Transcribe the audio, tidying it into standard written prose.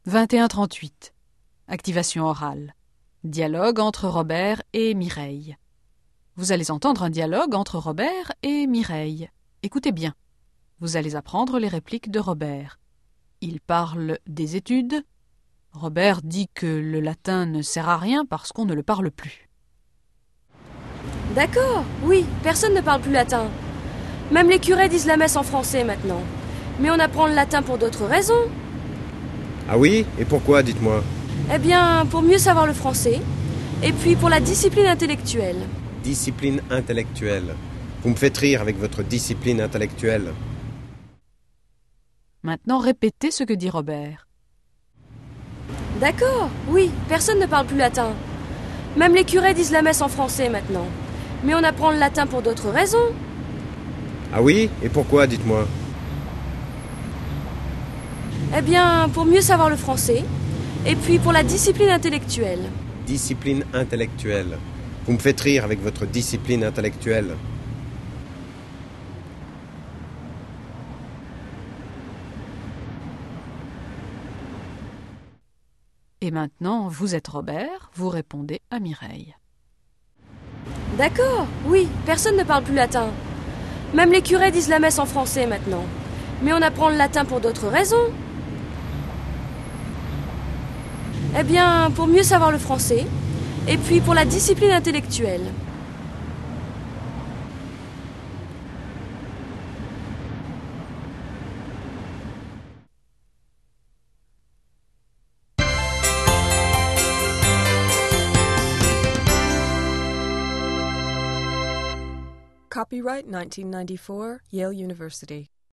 21-38. Activation orale. Dialogue entre Robert et Mireille. Vous allez entendre un dialogue entre Robert et Mireille. Écoutez bien. Vous allez apprendre les répliques de Robert. Il parle des études. Robert dit que le latin ne sert à rien parce qu'on ne le parle plus. D'accord, oui, personne ne parle plus latin. Même les curés disent la messe en français maintenant. Mais on apprend le latin pour d'autres raisons. Ah oui? Et pourquoi, dites-moi? Eh bien, pour mieux savoir le français, et puis pour la discipline intellectuelle. Discipline intellectuelle. Vous me faites rire avec votre discipline intellectuelle. Maintenant, répétez ce que dit Robert. D'accord, oui, personne ne parle plus latin. Même les curés disent la messe en français maintenant. Mais on apprend le latin pour d'autres raisons. Ah oui? Et pourquoi, dites-moi? Eh bien, pour mieux savoir le français, et puis pour la discipline intellectuelle. Discipline intellectuelle. Vous me faites rire avec votre discipline intellectuelle. Et maintenant, vous êtes Robert, vous répondez à Mireille. D'accord, oui, personne ne parle plus latin. Même les curés disent la messe en français maintenant. Mais on apprend le latin pour d'autres raisons. Eh bien, pour mieux savoir le français, et puis pour la discipline intellectuelle. Copyright 1994, Yale University.